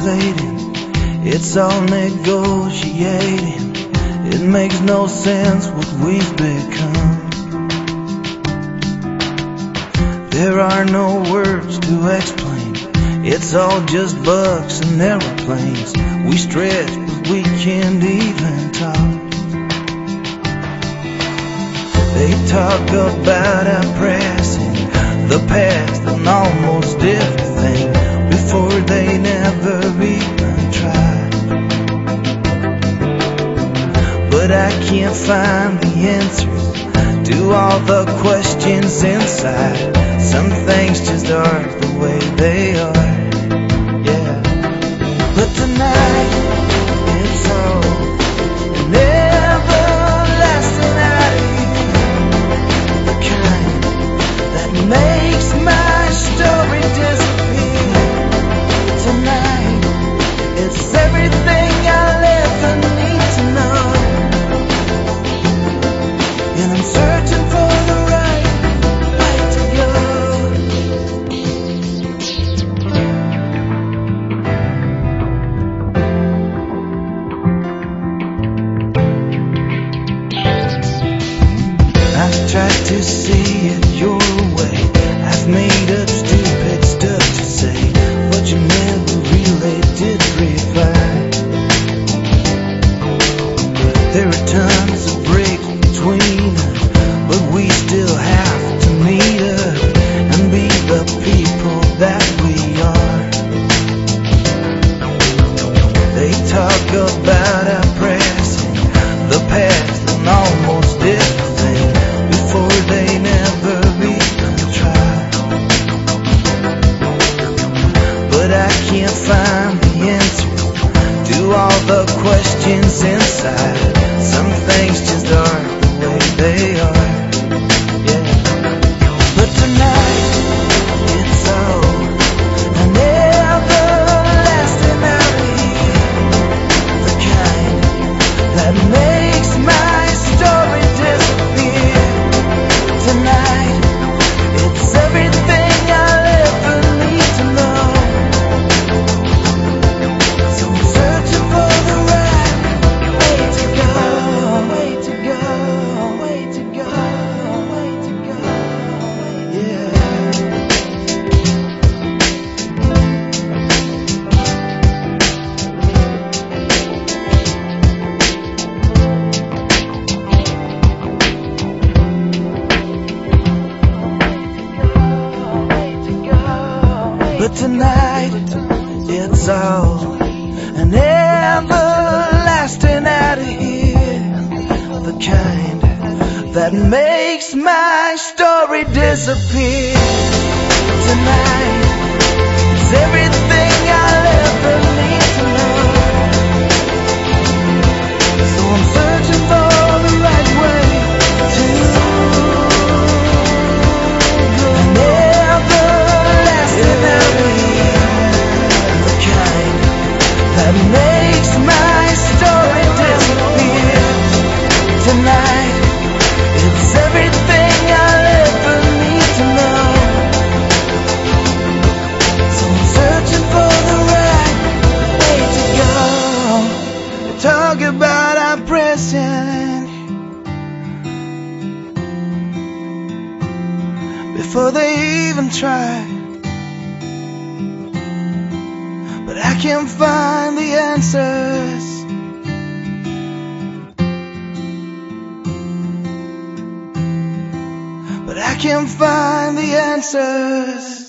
calculating, it's all negotiating. It makes no sense what we've become. There are no words to explain, it's all just bugs and aeroplanes. We stretch but we can't even talk. They talk about our pressing the past and almost everything before they never even tried. But I can't find the answers to all the questions inside. Some things just are the way they are, yeah. But tonight it's all an everlasting idea, the kind that makes my story disappear. Tonight it's everything I'll ever need to know, and I'm searching for the right way to go. I've tried to see it your way, I've made up stupid stuff to say, but you never really did reply. There are tons of breaks between us, but we still have to meet up and be the people that we are. They talk about our pressing the past and almost everything before they never even try. But I can't find the answer to all the questions inside. Some things just are the way they are, yeah. But tonight it's all an everlasting idea, the kind that makes my story disappear. Tonight it's everything I'll ever need to know, so I'm searching for the right way to go, way to go, way to go, way to go, yeah. But tonight it's all an everlasting idea, the kind that makes my story disappear. Tonight it's everything I'll ever need to know, so I'm searching for the right way to an everlasting idea, the kind that makes my story disappear. Tonight it's everything I'll ever need to know, so I'm searching for the right way to go. They talk about our present before they even try, but I can't find the answers. But I can't find the answers.